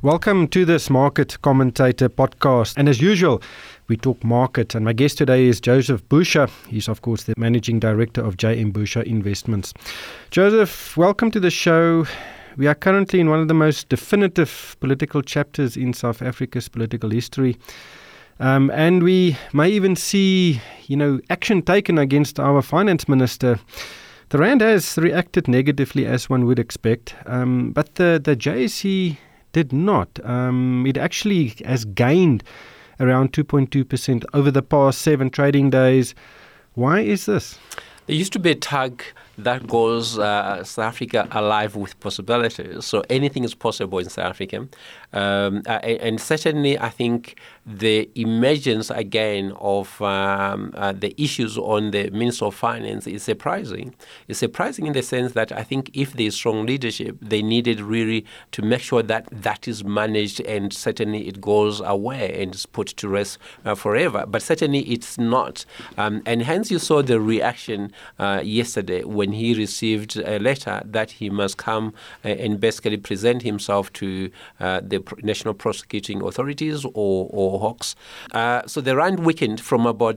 Welcome to this Market Commentator podcast. And as usual, we talk market. And my guest today is Joseph Boucher. He's, of course, the Managing Director of J.M. Boucher Investments. Joseph, welcome to the show. We are currently in one of the most definitive political chapters in South Africa's political history. And we may even see, action taken against our finance minister. The Rand has reacted negatively, as one would expect. But the JSE did not. It actually has gained around 2.2% over the past 7 trading days. Why is this? There used to be a tag that goes South Africa alive with possibilities. So anything is possible in South Africa. And certainly, I think the emergence again of the issues on the Minister of Finance is surprising. It's surprising in the sense that I think if there is strong leadership, they needed really to make sure that that is managed and certainly it goes away and is put to rest forever. But certainly it's not. And hence you saw the reaction yesterday when he received a letter that he must come and basically present himself to the National Prosecuting Authorities or Hawks. So the Rand weakened from about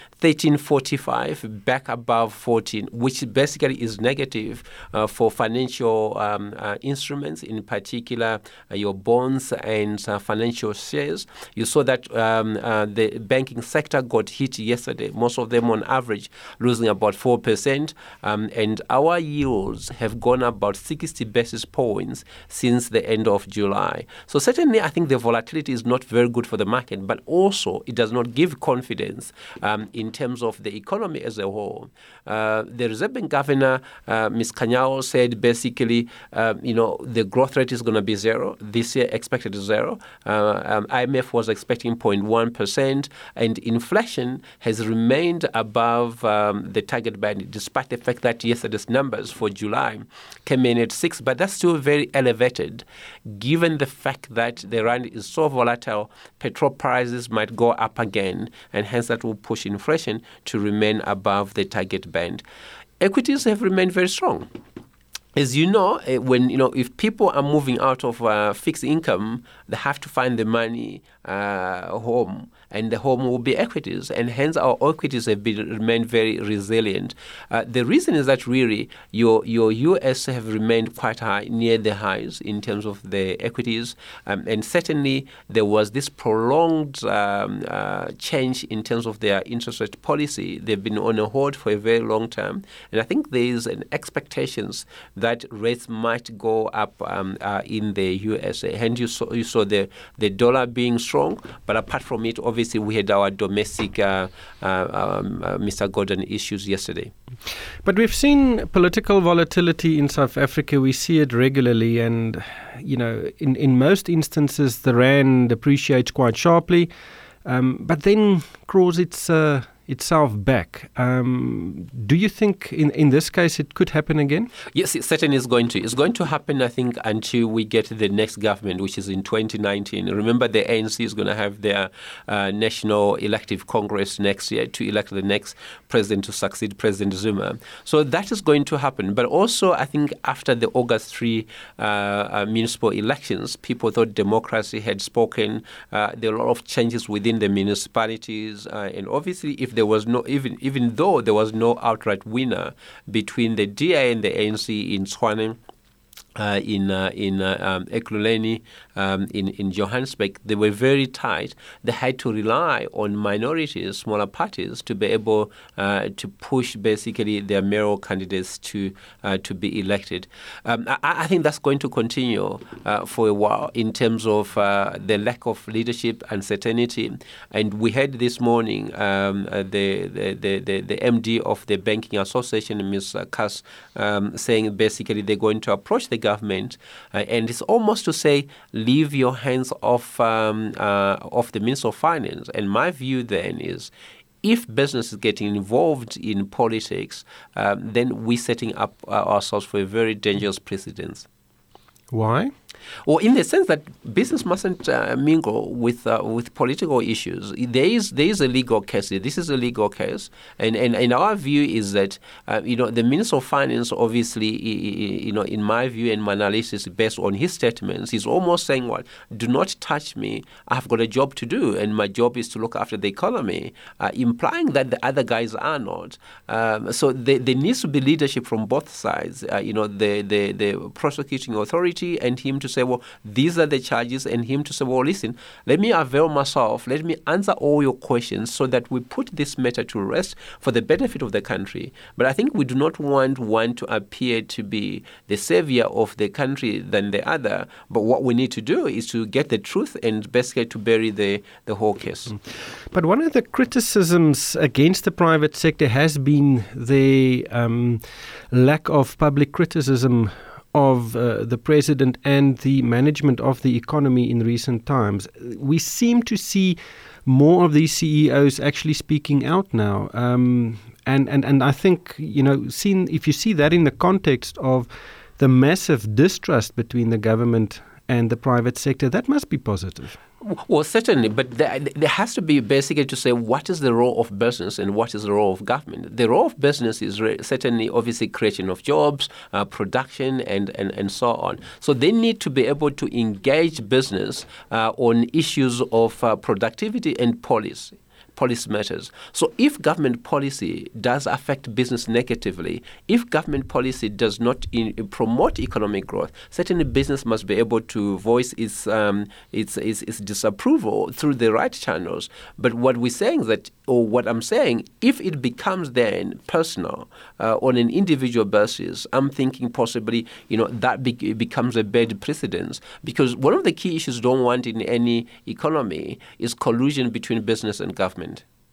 13.45 back above 14, which basically is negative for financial instruments, in particular your bonds and financial shares. You saw that the banking sector got hit yesterday, most of them on average losing about 4%, and our yields have gone about 60 basis points since the end of July. So certainly I think the volatility is not very good for the market, but also it does not give confidence in terms of the economy as a whole. The Reserve Bank Governor, Ms. Khanyago, said basically, the growth rate is going to be 0. This year expected 0. IMF was expecting 0.1%, and inflation has remained above the target band, despite the fact that yesterday's numbers for July came in at 6, but that's still very elevated, given the fact that the Rand is so volatile. Petrol prices might go up again, and hence that will push inflation to remain above the target band. Equities have remained very strong. As you know, if people are moving out of fixed income, they have to find the money home, and the home will be equities, and hence our equities have remained very resilient. The reason is that really your US have remained quite high, near the highs in terms of the equities, and certainly there was this prolonged change in terms of their interest rate policy. They've been on a hold for a very long time, and I think there is an expectations that rates might go up in the USA. Hence you saw the dollar being strong, but apart from it, obviously we had our domestic Mr. Gordon issues yesterday. But we've seen political volatility in South Africa. We see it regularly, and in most instances the Rand appreciates quite sharply, but then crawls itself back. Do you think in this case it could happen again? Yes, it certainly is going to. It's going to happen, I think, until we get the next government, which is in 2019. Remember, the ANC is going to have their National Elective Congress next year to elect the next president to succeed President Zuma. So that is going to happen. But also, I think after the August 3 municipal elections, people thought democracy had spoken. There were a lot of changes within the municipalities. And obviously, if there was no, even though there was no outright winner between the DA and the ANC in Tshwane, in Ekurhuleni, in Johannesburg, they were very tight. They had to rely on minorities, smaller parties, to be able to push basically their mayoral candidates to be elected. I think that's going to continue for a while in terms of the lack of leadership, uncertainty. And we heard this morning the MD of the Banking Association, Ms. Kass, saying basically they're going to approach the government, and it's almost to say, leave your hands off the Minister of Finance. And my view then is, if business is getting involved in politics, then we're setting up ourselves for a very dangerous precedent. Why? Or in the sense that business mustn't mingle with political issues. There is a legal case. This is a legal case, and our view is that the Minister of Finance, obviously, in my view and my analysis based on his statements, he's almost saying, "Well, do not touch me. I've got a job to do, and my job is to look after the economy," implying that the other guys are not. So there needs to be leadership from both sides. The prosecuting authority and him to say, well, these are the charges, and him to say, well, listen, let me avail myself, let me answer all your questions so that we put this matter to rest for the benefit of the country. But I think we do not want one to appear to be the savior of the country than the other. But what we need to do is to get the truth and basically to bury the whole case. But one of the criticisms against the private sector has been the lack of public criticism of the president and the management of the economy in recent times. We seem to see more of these CEOs actually speaking out now. And I think, if you see that in the context of the massive distrust between the government and the private sector, that must be positive. Well, certainly, but there has to be basically to say what is the role of business and what is the role of government. The role of business is certainly, obviously, creation of jobs, production, and so on. So they need to be able to engage business on issues of productivity and policy matters. So if government policy does affect business negatively, if government policy does not promote economic growth, certainly business must be able to voice its disapproval through the right channels. But what we're saying is that, or what I'm saying, if it becomes then personal on an individual basis, I'm thinking possibly, that becomes a bad precedent, because one of the key issues don't want in any economy is collusion between business and government.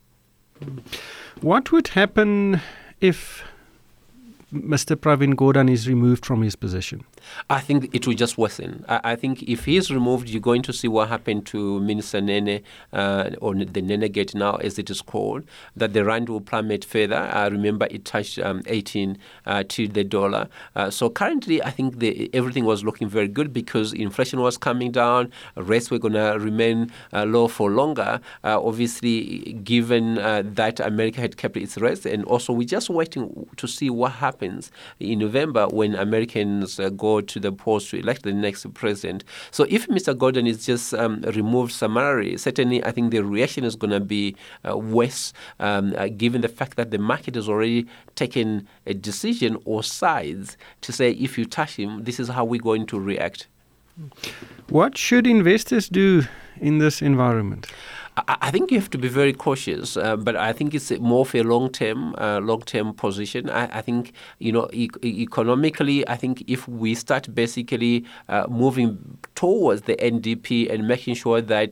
What would happen if Mr. Pravin Gordhan is removed from his position? I think it will just worsen. I think if he is removed, you're going to see what happened to Minister Nene, or the Nene Gate now, as it is called, that the rand will plummet further. Remember, it touched 18 to the dollar. So currently, I think everything was looking very good because inflation was coming down, rates were going to remain low for longer, obviously, given that America had kept its rates. And also, we're just waiting to see what happens in November when Americans go to the polls to elect the next president. So if Mr. Gordhan is just removed summarily, certainly I think the reaction is going to be worse, given the fact that the market has already taken a decision or sides to say, if you touch him, this is how we're going to react. What should investors do in this environment? I think you have to be very cautious, but I think it's more of a long-term position. I think, economically, I think if we start basically moving towards the NDP and making sure that,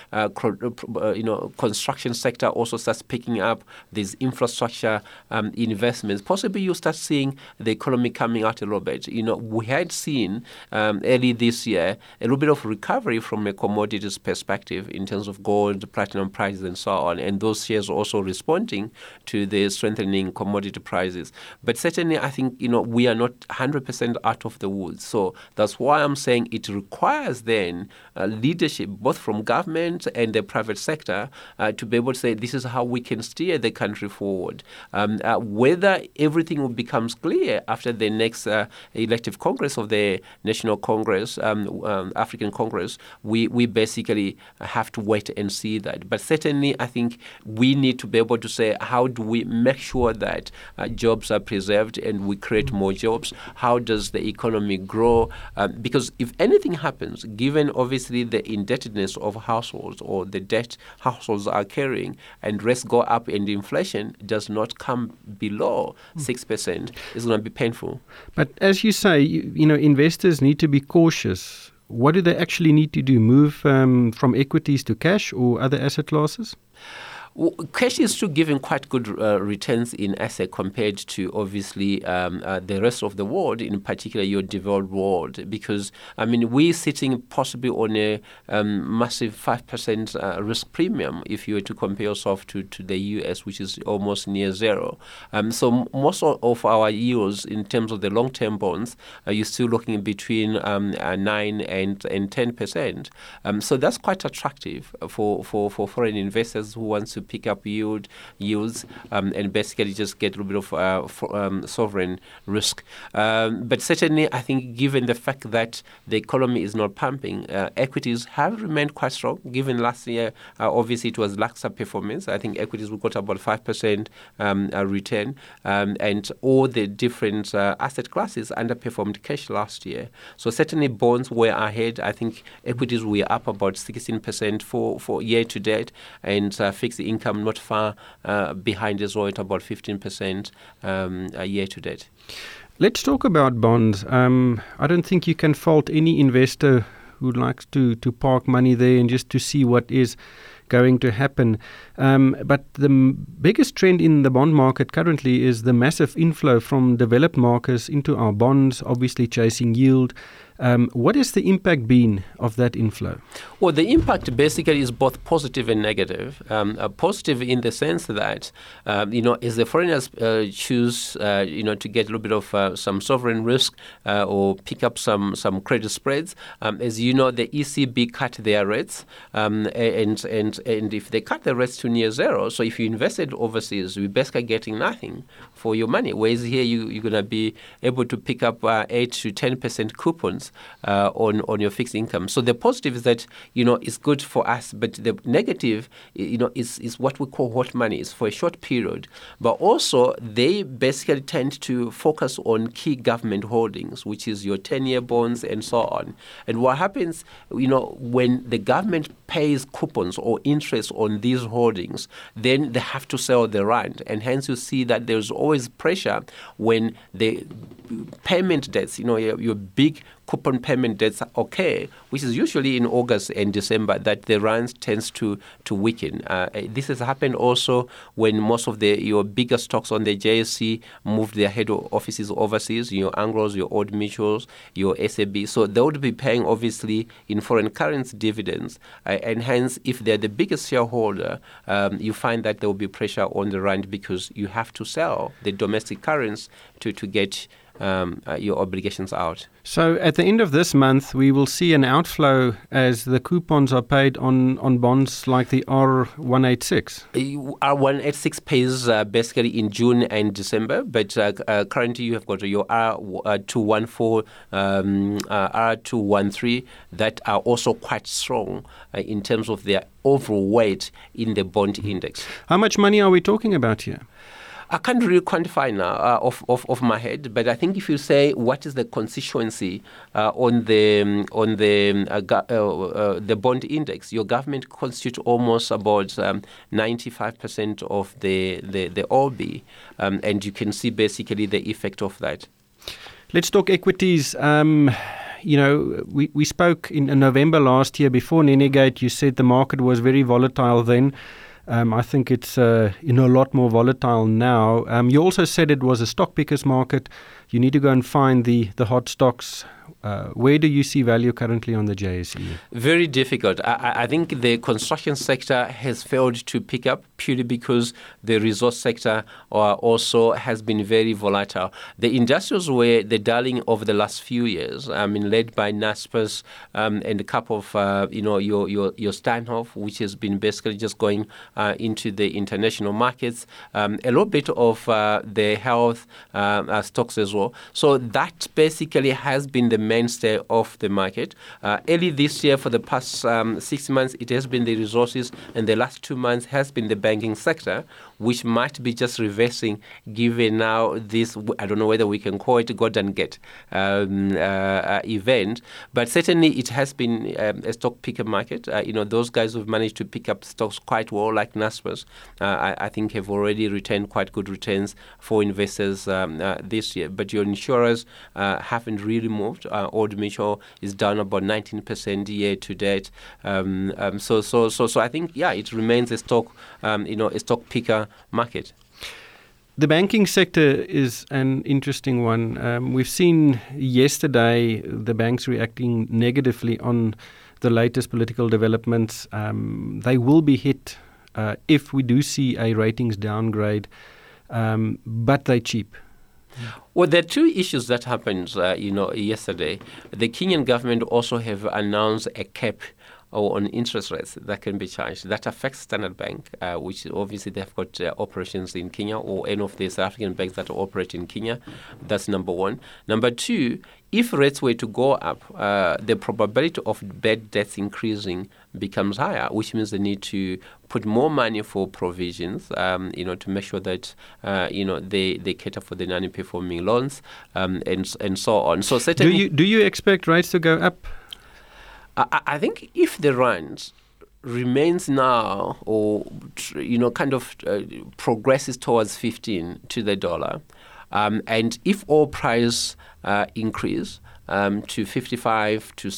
construction sector also starts picking up these infrastructure investments, possibly you start seeing the economy coming out a little bit. We had seen early this year a little bit of recovery from a commodities perspective in terms of gold, platinum prices and so on, and those shares are also responding to the strengthening commodity prices. But certainly I think, we are not 100% out of the woods. So that's why I'm saying it requires then leadership, both from government and the private sector, to be able to say this is how we can steer the country forward. Whether everything becomes clear after the next elective Congress of the National Congress, African Congress, we basically have to wait and see that. But certainly, I think we need to be able to say, how do we make sure that jobs are preserved and we create more jobs? How does the economy grow? Because if anything happens, given obviously the indebtedness of households or the debt households are carrying, and rates go up and inflation does not come below 6%, it's going to be painful. But as you say, investors need to be cautious. What do they actually need to do? Move from equities to cash or other asset classes? Cash is still giving quite good returns in asset compared to obviously the rest of the world, in particular your developed world, because we're sitting possibly on a massive 5% risk premium if you were to compare yourself to the US, which is almost near zero. So most of our yields in terms of the long-term bonds, you're still looking between 9 and 10%. So that's quite attractive for foreign investors who want to pick up yields and basically just get a little bit of sovereign risk. But certainly, I think given the fact that the economy is not pumping, equities have remained quite strong. Given last year, obviously it was lackluster performance. I think equities we got about 5% return, and all the different asset classes underperformed cash last year. So certainly bonds were ahead. I think equities were up about 16% for year to date, and fixed income not far behind as well at about 15% year to date. Let's talk about bonds. I don't think you can fault any investor who likes to park money there and just to see what is going to happen. But the biggest trend in the bond market currently is the massive inflow from developed markets into our bonds, obviously chasing yield. What has the impact been of that inflow? Well, the impact basically is both positive and negative. Positive in the sense that, as the foreigners choose, to get a little bit of some sovereign risk or pick up some credit spreads. As you know, the ECB cut their rates, and if they cut the rates to near zero, so if you invested overseas, you're basically getting nothing for your money. Whereas here you're going to be able to pick up 8 to 10% coupons on your fixed income. So the positive is that it's good for us, but the negative is what we call hot money. It's for a short period, but also they basically tend to focus on key government holdings, which is your 10-year bonds and so on. And what happens, when the government pays coupons or interest on these holdings, then they have to sell the rand, and hence you see that there's always pressure when the payment dates, your big coupon payment dates occur, which is usually in August and December, that the rand tends to weaken. This has happened also when most of your bigger stocks on the JSE moved their head offices overseas, your Anglos, your Old Mutuals, your SAB. So they would be paying obviously in foreign currency dividends, and hence if they're the biggest shareholder, you find that there will be pressure on the rand because you have to sell the domestic currency to get your obligations out. So at the end of this month, we will see an outflow as the coupons are paid on bonds like the R186. R186 pays basically in June and December, but currently you have got your R214, R213 that are also quite strong in terms of their overall weight in the bond index. How much money are we talking about here? I can't really quantify now off my head, but I think if you say what is the constituency on the bond index, your government constitutes almost about 95% of the OB, and you can see basically the effect of that. Let's talk equities. We spoke in November last year before Nenegate. You said the market was very volatile then. I think it's a lot more volatile now. You also said it was a stock pickers market. You need to go and find the hot stocks. Where do you see value currently on the JSE? Very difficult. I think the construction sector has failed to pick up purely because the resource sector also has been very volatile. The industrials were the darling of the last few years. Led by Naspers and a couple of your Steinhoff, which has been basically just going into the international markets. A little bit of the health stocks as well. So that basically has been the mainstay of the market. Early this year, for the past 6 months, it has been the resources, and the last 2 months has been the banking sector, which might be just reversing given now this, I don't know whether we can call it God and Get event, but certainly it has been a stock picker market. Those guys who've managed to pick up stocks quite well, like Naspers, I think have already returned quite good returns for investors this year. But your insurers haven't really moved. Old Mutual is down about 19% year to date. So I think, it remains a stock, a stock picker market. The banking sector is an interesting one. We've seen yesterday the banks reacting negatively on the latest political developments. They will be hit if we do see a ratings downgrade, but they're cheap. Well, there are two issues that happened, yesterday. The Kenyan government also have announced a cap on interest rates that can be charged. That affects Standard Bank, which obviously they've got operations in Kenya, or any of the South African banks that operate in Kenya. That's number one. Number two, if rates were to go up, the probability of bad debts increasing becomes higher, which means they need to put more money for provisions, to make sure that, they cater for the non-performing loans, and so on. So certainly, do you expect rates to go up? I think if the rand remains now, or progresses towards 15 to the dollar, and if oil price increase to $55 to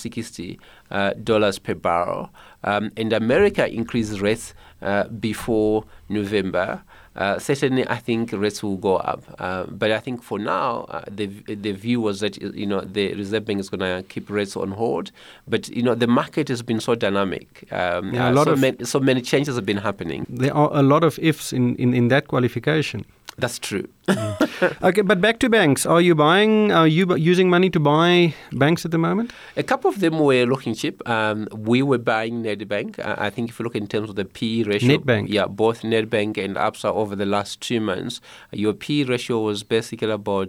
$60 per barrel, and America increases rates before November, certainly I think rates will go up. But I think for now, the view was that the Reserve Bank is going to keep rates on hold. But the market has been so dynamic. So many changes have been happening. There are a lot of ifs in that qualification. That's true. Okay, but back to banks. Are you using money to buy banks at the moment? A couple of them were looking cheap. We were buying Nedbank. I think if you look in terms of the PE ratio. Nedbank? Yeah, both Nedbank and Absa over the last 2 months, your PE ratio was basically about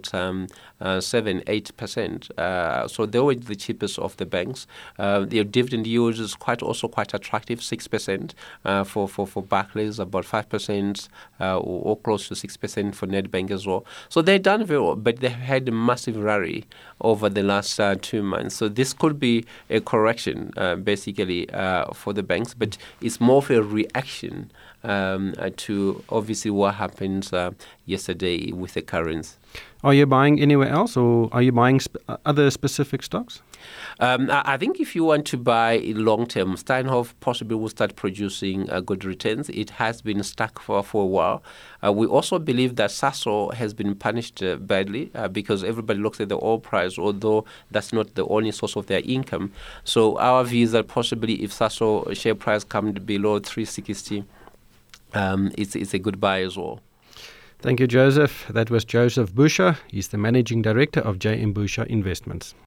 7-8%. So they were the cheapest of the banks. Their dividend yield is quite attractive, 6% for Barclays, about 5% or close to 6% for Nedbank as well. So they've done very well, but they've had a massive rally over the last 2 months. So this could be a correction, basically, for the banks, but it's more of a reaction to obviously what happened yesterday with the currency. Are you buying anywhere else, or are you buying other specific stocks? I think if you want to buy long-term, Steinhoff possibly will start producing good returns. It has been stuck for a while. We also believe that Sasol has been punished badly because everybody looks at the oil price, although that's not the only source of their income. So our view is that possibly if Sasol share price comes below 360, it's a good buy as well. Thank you, Joseph. That was Joseph Busha. He's the Managing Director of J.M. Busha Investments.